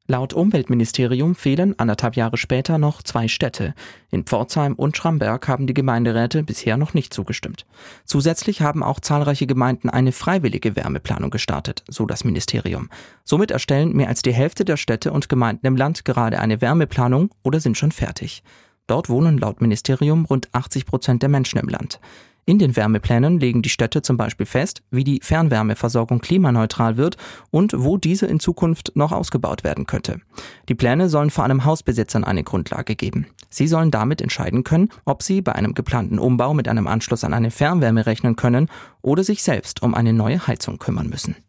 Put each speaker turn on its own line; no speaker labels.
Laut Umweltministerium fehlen 1,5 Jahre später noch 2 Städte. In Pforzheim und Schramberg haben die Gemeinderäte bisher noch nicht zugestimmt. Zusätzlich haben auch zahlreiche Gemeinden eine freiwillige Wärmeplanung gestartet, so das Ministerium. Somit erstellen mehr als die Hälfte der Städte und Gemeinden im Land gerade eine Wärmeplanung oder sind schon fertig. Dort wohnen laut Ministerium rund 80% der Menschen im Land. In den Wärmeplänen legen die Städte zum Beispiel fest, wie die Fernwärmeversorgung klimaneutral wird und wo diese in Zukunft noch ausgebaut werden könnte. Die Pläne sollen vor allem Hausbesitzern eine Grundlage geben. Sie sollen damit entscheiden können, ob sie bei einem geplanten Umbau mit einem Anschluss an eine Fernwärme rechnen können oder sich selbst um eine neue Heizung kümmern müssen.